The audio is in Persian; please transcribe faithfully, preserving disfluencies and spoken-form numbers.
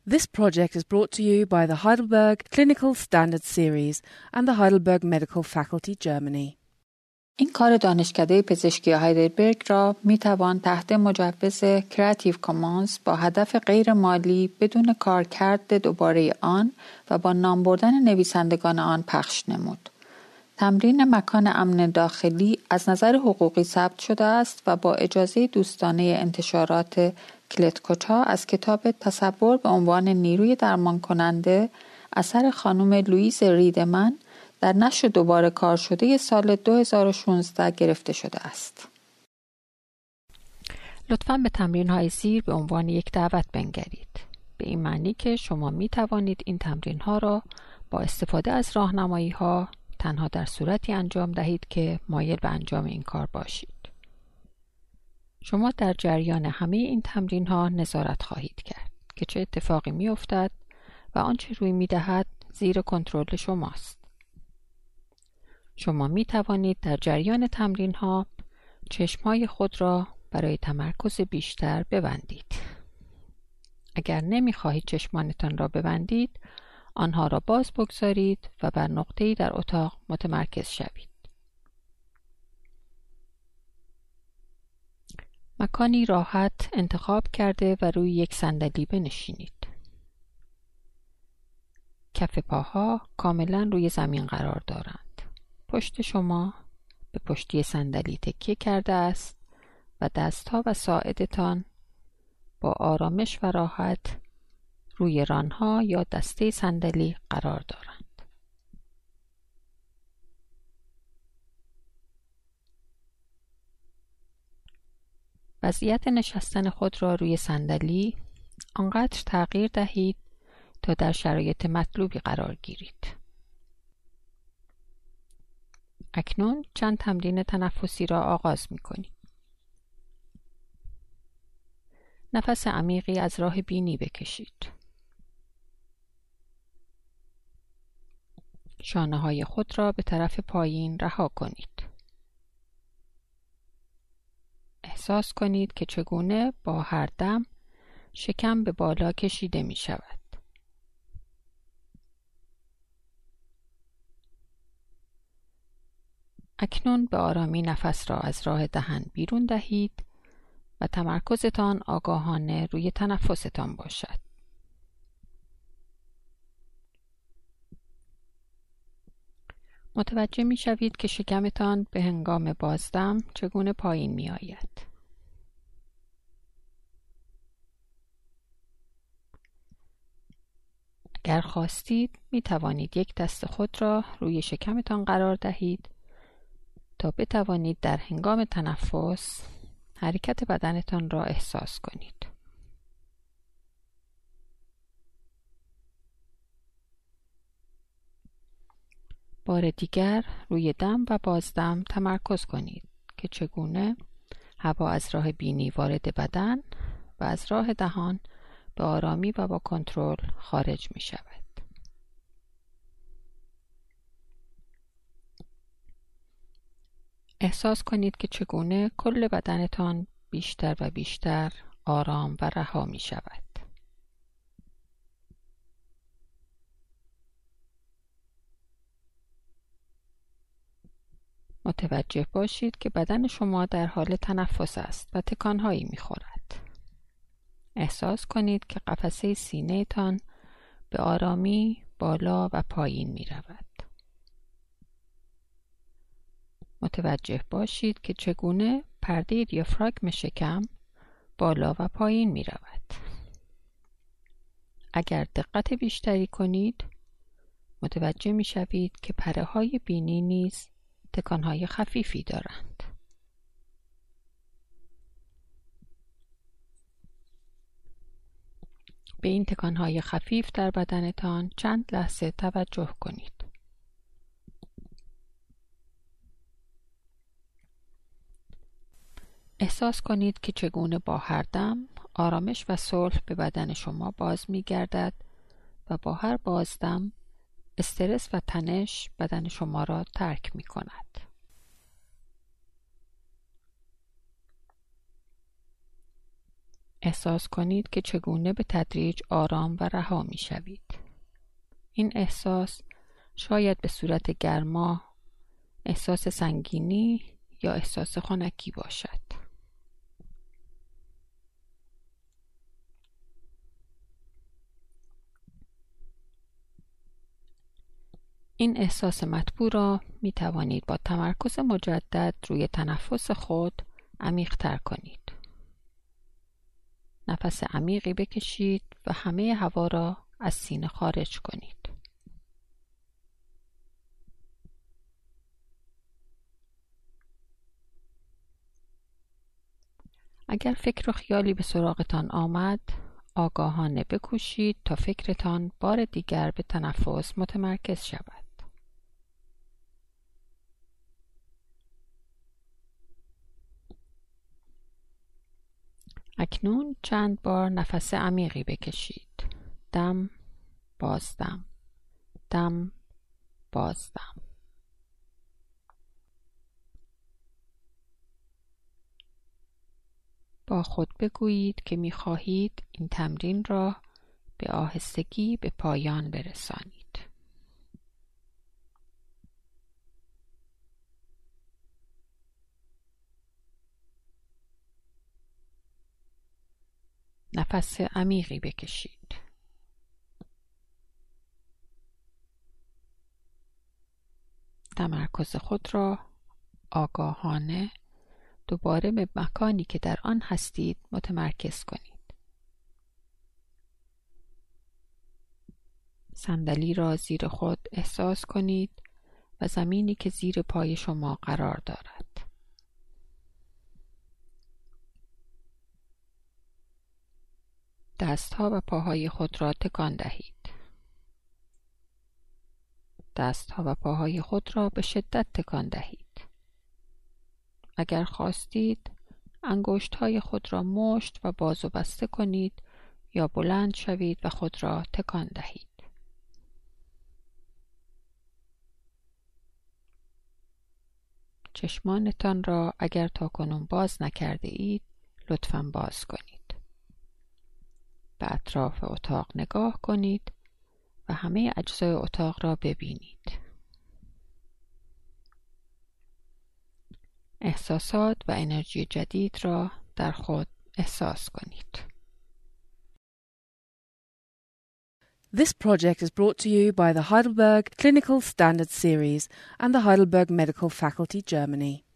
This project is brought to you by the Heidelberg Clinical Standards Series and the Heidelberg Medical Faculty, Germany. این کار دانشکده پزشکی هایدلبرگ را می توان تحت مجوز کریتیو کامنز با هدف غیر مالی بدون کارکرد دوباره آن و با نام بردن نویسندگان آن پخش نمود. تمرین مکان امن داخلی از نظر حقوقی ثبت شده است و با اجازه دوستانه انتشارات کلتکوچا از کتاب تصور به عنوان نیروی درمان کننده اثر خانم لوئیز ریدمن در نشر دوباره کار شده سال دو هزار و شانزده گرفته شده است. لطفاً به تمرین‌های زیر به عنوان یک دعوت بنگرید. به این معنی که شما می توانید این تمرین‌ها را با استفاده از راهنمایی‌ها تنها در صورتی انجام دهید که مایل به انجام این کار باشید. شما در جریان همه این تمرین‌ها نظارت خواهید کرد که چه اتفاقی می‌افتد و آنچه روی می‌دهد زیر کنترل شماست. شما می توانید در جریان تمرین‌ها چشم‌های خود را برای تمرکز بیشتر ببندید. اگر نمی خواهید چشمانتان را ببندید، آنها را باز بگذارید و بر نقطه‌ای در اتاق متمرکز شوید. مکانی راحت انتخاب کرده و روی یک صندلی بنشینید. کف پاها کاملا روی زمین قرار دارند. پشت شما به پشتی صندلی تکیه کرده است و دستها و ساعدتان با آرامش و راحت روی رانها یا دسته صندلی قرار دارند. وضعیت نشستن خود را روی صندلی آنقدر تغییر دهید تا در شرایط مطلوبی قرار گیرید. اکنون چند تمرین تنفسی را آغاز می کنید. نفس عمیقی از راه بینی بکشید. شانه های خود را به طرف پایین رها کنید. احساس کنید که چگونه با هر دم شکم به بالا کشیده می شود. اکنون به آرامی نفس را از راه دهن بیرون دهید و تمرکزتان آگاهانه روی تنفستان باشد. متوجه می شوید که شکمتان به هنگام بازدم چگونه پایین می آید. اگر خواستید می توانید یک دست خود را روی شکمتان قرار دهید تا بتوانید در هنگام تنفس حرکت بدنتان را احساس کنید. بار دیگر روی دم و بازدم تمرکز کنید که چگونه هوا از راه بینی وارد بدن و از راه دهان به آرامی و با کنترل خارج می شود. احساس کنید که چگونه کل بدنتان بیشتر و بیشتر آرام و رها می شود. متوجه باشید که بدن شما در حال تنفس است و تکانهایی می خورد. احساس کنید که قفسه سینه تان به آرامی بالا و پایین می رود. متوجه باشید که چگونه پرده دیافراگم شکم بالا و پایین می رود. اگر دقت بیشتری کنید، متوجه می شوید که پره های بینی نیز تکانهای خفیفی دارند. به این تکانهای خفیف در بدنتان چند لحظه توجه کنید. احساس کنید که چگونه با هر دم آرامش و صلح به بدن شما باز می گردد و با هر بازدم استرس و تنش بدن شما را ترک می کند. احساس کنید که چگونه به تدریج آرام و رها می شوید. این احساس شاید به صورت گرما، احساس سنگینی یا احساس خنکی باشد. این احساس مطبوع را می توانید با تمرکز مجدد روی تنفس خود عمیق تر کنید. نفس عمیقی بکشید و همه هوا را از سینه خارج کنید. اگر فکر و خیالی به سراغتان آمد، آگاهانه بکوشید تا فکرتان بار دیگر به تنفس متمرکز شود. اکنون چند بار نفس عمیقی بکشید. دم، بازدم، دم، بازدم. با خود بگویید که می خواهید این تمرین را به آهستگی به پایان برسانید. نفس عمیقی بکشید. تمرکز خود را آگاهانه دوباره به مکانی که در آن هستید متمرکز کنید. صندلی را زیر خود احساس کنید و زمینی که زیر پای شما قرار دارد. دستها و پاهای خود را تکان دهید. دستها و پاهای خود را به شدت تکان دهید. اگر خواستید، انگشت‌های خود را مشت و باز و بسته کنید یا بلند شوید و خود را تکان دهید. چشمانتان را اگر تاکنون باز نکرده اید، لطفاً باز کنید. به اطراف اتاق نگاه کنید و همه اجزای اتاق را ببینید. احساسات و انرژی جدید را در خود احساس کنید. This project is brought to you by the Heidelberg Clinical Standards Series and the Heidelberg Medical Faculty, Germany.